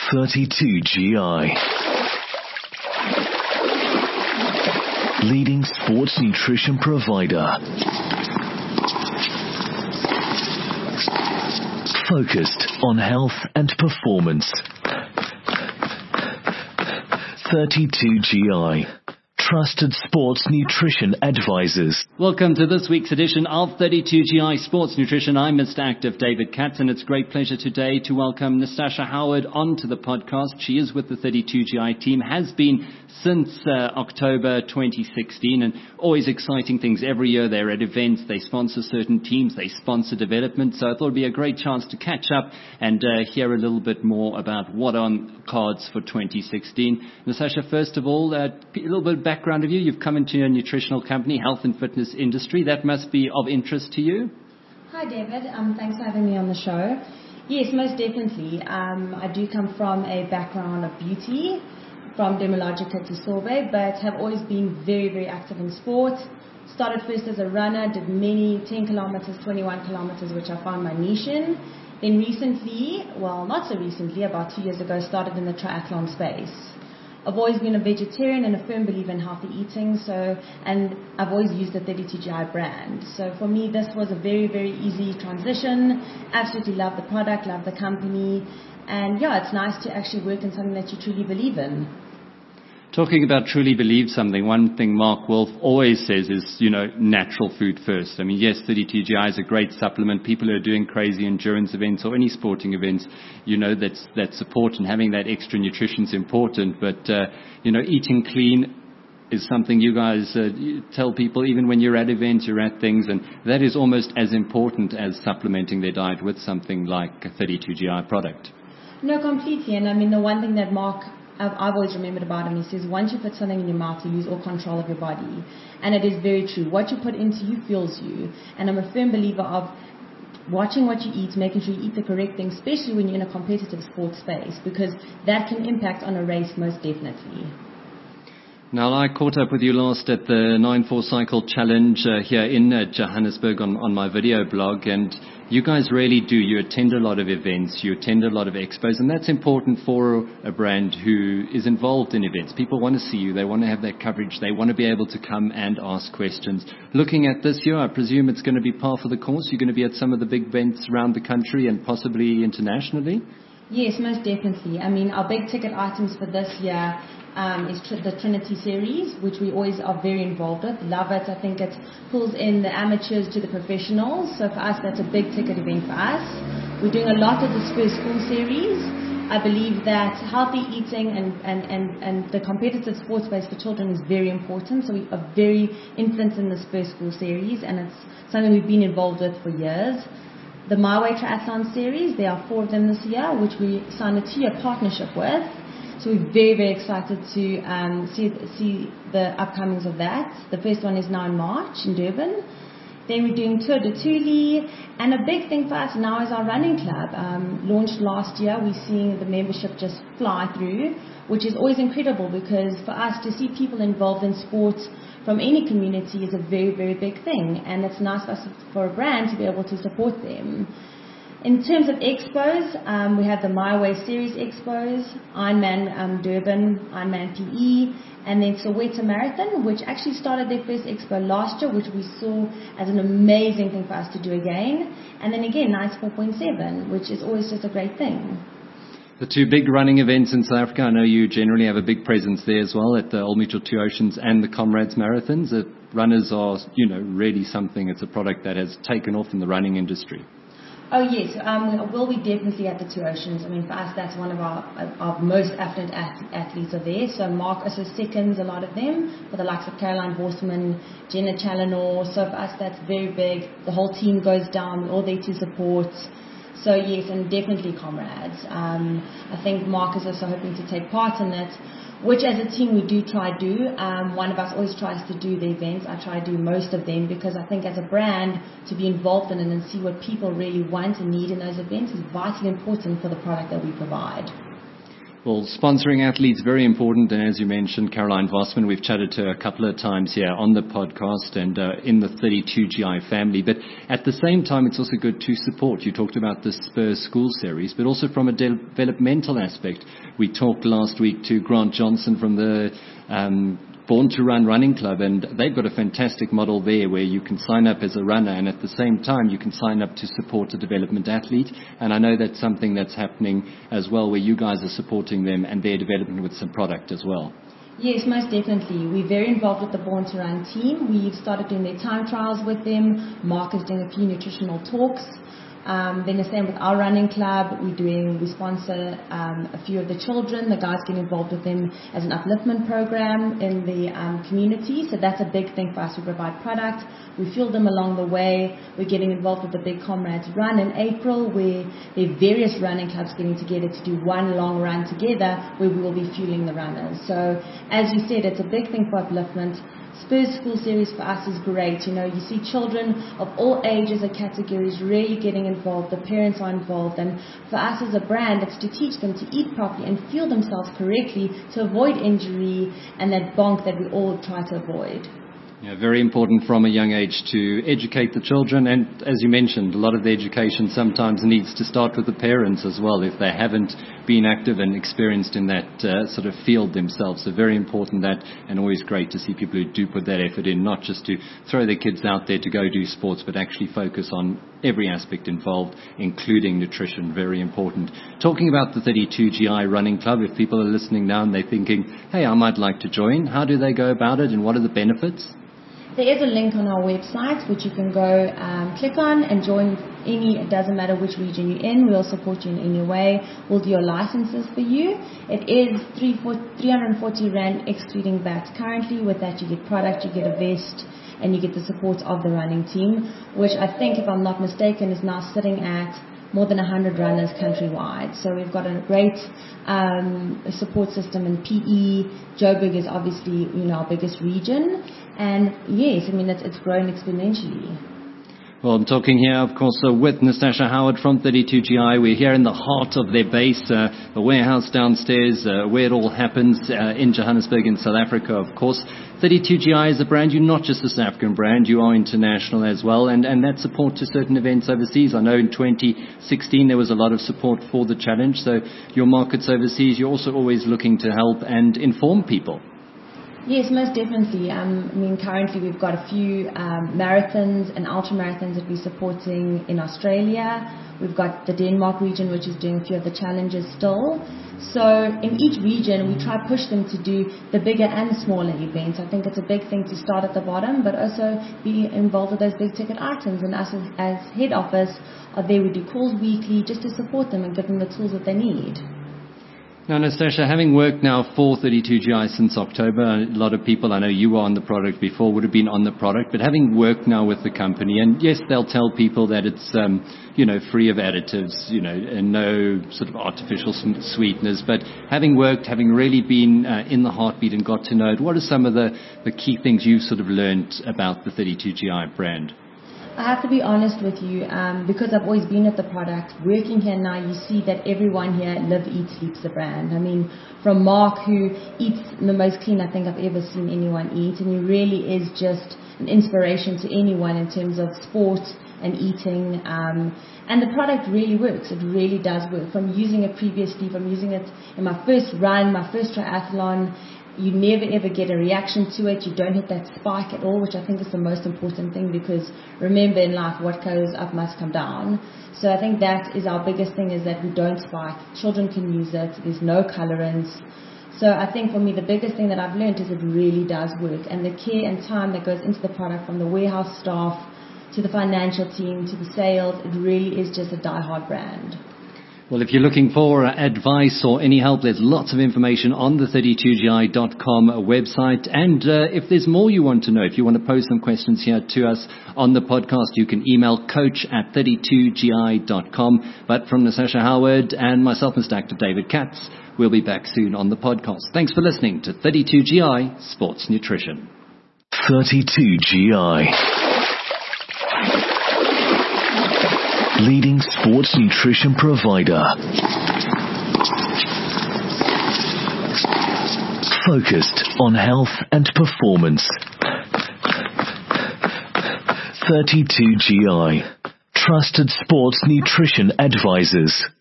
32GI. Leading sports nutrition provider. Focused on health and performance. 32GI. Trusted sports nutrition advisors. Welcome to this week's edition of 32GI Sports Nutrition. I'm Mr. Active David Katz, and it's a great pleasure today to welcome Nastasha Howard onto the podcast. She is with the 32GI team, has been since October 2016, and always exciting things every year. They're at events, they sponsor certain teams, they sponsor development, so I thought it would be a great chance to catch up and hear a little bit more about what on cards for 2016. Nastasha, first of all, a little bit of background of you. You've come into a nutritional company, health and fitness industry. That must be of interest to you. Hi David, thanks for having me on the show. Yes, most definitely. I do come from a background of beauty, from Dermalogica to Sorbet, but have always been very, very active in sport. Started first as a runner, did many 10 kilometers, 21 kilometers, which I found my niche in. Then recently, well, not so recently, about 2 years ago, started in the triathlon space. I've always been a vegetarian and a firm believer in healthy eating, and I've always used the 32GI brand. So for me, this was a very, very easy transition. Absolutely love the product, love the company, and yeah, it's nice to actually work in something that you truly believe in. Talking about truly believe something, one thing Mark Wolf always says is, natural food first. I mean, yes, 32GI is a great supplement. People who are doing crazy endurance events or any sporting events, that support and having that extra nutrition is important. But, eating clean is something you guys tell people even when you're at events, you're at things, and that is almost as important as supplementing their diet with something like a 32GI product. No, completely. And I mean, the one thing that I've always remembered about him, he says, once you put something in your mouth, you lose all control of your body. And it is very true. What you put into you fuels you. And I'm a firm believer of watching what you eat, making sure you eat the correct thing, especially when you're in a competitive sports space, because that can impact on a race most definitely. Now, I caught up with you last at the 9-4 Cycle Challenge here in Johannesburg on my video blog, and you guys really do. You attend a lot of events, you attend a lot of expos, and that's important for a brand who is involved in events. People want to see you, they want to have that coverage, they want to be able to come and ask questions. Looking at this year, I presume it's going to be par for the course. You're going to be at some of the big events around the country and possibly internationally? Yes, most definitely. I mean, our big ticket items for this year is the Trinity Series, which we always are very involved with. Love it. I think it pulls in the amateurs to the professionals. So for us, that's a big ticket event for us. We're doing a lot of the Spur School Series. I believe that healthy eating and the competitive sports space for children is very important. So we are very influenced in the Spur School Series, and it's something we've been involved with for years. The My Way Triathlon Series, there are 4 of them this year, which we signed a 2-year partnership with. So we're very, very excited to see the upcomings of that. The first one is now in March in Durban. Then we're doing Tour de Tuli. And a big thing for us now is our running club. Launched last year, we're seeing the membership just fly through, which is always incredible because for us to see people involved in sports from any community is a very, very big thing. And it's nice for a brand to be able to support them. In terms of expos, we have the My Way Series expos, Ironman Durban, Ironman PE, and then Soweto Marathon, which actually started their first expo last year, which we saw as an amazing thing for us to do again. And then again, Nice 4.7, which is always just a great thing. The 2 big running events in South Africa, I know you generally have a big presence there as well at the Old Mutual Two Oceans and the Comrades Marathons. Runners are, really something. It's a product that has taken off in the running industry. Oh yes, we'll be definitely at the Two Oceans. I mean, for us, that's one of our most affluent athletes are there. So Mark also seconds a lot of them, for the likes of Caroline Borsman, Jenna Challenor. So for us, that's very big. The whole team goes down, we're all there to support. So yes, and definitely Comrades. I think Mark is also hoping to take part in it, which as a team we do try to do. One of us always tries to do the events. I try to do most of them because I think as a brand to be involved in it and see what people really want and need in those events is vitally important for the product that we provide. Well, sponsoring athletes, very important. And as you mentioned, Caroline Vossman, we've chatted to her a couple of times here on the podcast and in the 32GI family. But at the same time, it's also good to support. You talked about the Spurs School Series, but also from a developmental aspect. We talked last week to Grant Johnson from the Born to Run running club, and they've got a fantastic model there where you can sign up as a runner and at the same time you can sign up to support a development athlete. And I know that's something that's happening as well, where you guys are supporting them and their development with some product as well. Yes, most definitely. We're very involved with the Born to Run team. We've started doing their time trials with them. Mark is doing a few nutritional talks. Then the same with our running club. We sponsor a few of the children. The guys get involved with them as an upliftment program in the community. So that's a big thing for us. We provide product. We fuel them along the way. We're getting involved with the Big Comrades Run in April, where there are various running clubs getting together to do one long run together, where we will be fueling the runners. So as you said, it's a big thing for upliftment. Spurs School Series for us is great. You see children of all ages and categories really getting involved. The parents are involved. And for us as a brand, it's to teach them to eat properly and fuel themselves correctly to avoid injury and that bonk that we all try to avoid. Yeah, very important from a young age to educate the children. And as you mentioned, a lot of the education sometimes needs to start with the parents as well if they haven't been active and experienced in that sort of field themselves. So very important that, and always great to see people who do put that effort in, not just to throw their kids out there to go do sports, but actually focus on every aspect involved, including nutrition. Very important. Talking about the 32GI Running Club, if people are listening now and they're thinking, hey, I might like to join, how do they go about it and what are the benefits? There is a link on our website which you can go click on and join any. It doesn't matter which region you're in. We'll support you in any way. We'll do your licenses for you. It is 340 Rand excluding VAT currently. With that you get product, you get a vest, and you get the support of the running team, which I think, if I'm not mistaken, is now sitting at more than 100 runners countrywide. So we've got a great support system in PE. Joburg is obviously, our biggest region. And yes, it's grown exponentially. Well, I'm talking here, of course, with Natasha Howard from 32GI. We're here in the heart of their base, the warehouse downstairs, where it all happens in Johannesburg in South Africa, of course. 32GI is a brand. You're not just a South African brand, you are international as well, and that support to certain events overseas. I know in 2016 there was a lot of support for the challenge, so your markets overseas, you're also always looking to help and inform people. Yes, most definitely. Currently we've got a few marathons and ultramarathons that we're supporting in Australia. We've got the Denmark region, which is doing a few of the challenges still. So in each region, we try to push them to do the bigger and smaller events. I think it's a big thing to start at the bottom, but also be involved with those big ticket items. And us as head office are there. We do calls weekly just to support them and give them the tools that they need. Now, Natasha, having worked now for 32GI since October, a lot of people, I know you were on the product before, would have been on the product, but having worked now with the company, and yes, they'll tell people that it's, free of additives, and no sort of artificial sweeteners, but having worked, having really been in the heartbeat and got to know it, what are some of the key things you've sort of learned about the 32GI brand? I have to be honest with you, because I've always been at the product. Working here now, you see that everyone here lives, eats, sleeps the brand. From Mark, who eats the most clean I think I've ever seen anyone eat, and he really is just an inspiration to anyone in terms of sport and eating. And the product really works. It really does work. From using it previously, from using it in my first run, my first triathlon, you never ever get a reaction to it. You don't hit that spike at all, which I think is the most important thing, because remember in life, what goes up must come down. So I think that is our biggest thing, is that we don't spike. Children can use it. There's no colorants. So I think for me, the biggest thing that I've learned is it really does work. And the care and time that goes into the product, from the warehouse staff to the financial team to the sales, it really is just a die-hard brand. Well, if you're looking for advice or any help, there's lots of information on the 32gi.com website. And if there's more you want to know, if you want to pose some questions here to us on the podcast, you can email coach@32gi.com. But from Natasha Howard and myself, Mr. Actor David Katz, we'll be back soon on the podcast. Thanks for listening to 32GI Sports Nutrition. 32GI. Leading sports nutrition provider. focused on health and performance. 32GI, trusted sports nutrition advisors.